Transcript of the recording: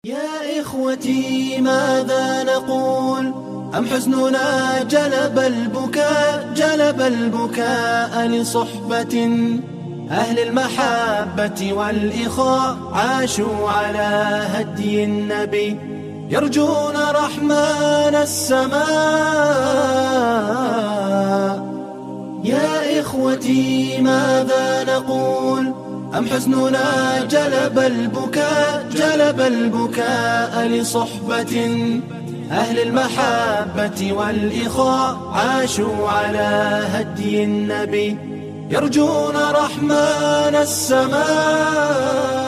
يا إخوتي ماذا نقول؟ أم حزننا جلب البكاء لصحبة أهل المحبة والإخاء عاشوا على هدي النبي يرجون رحمن السماء. يا إخوتي ماذا نقول؟ أم حزننا جلب البكاء لصحبة أهل المحبة والإخاء عاشوا على هدي النبي يرجون رحمن السماء.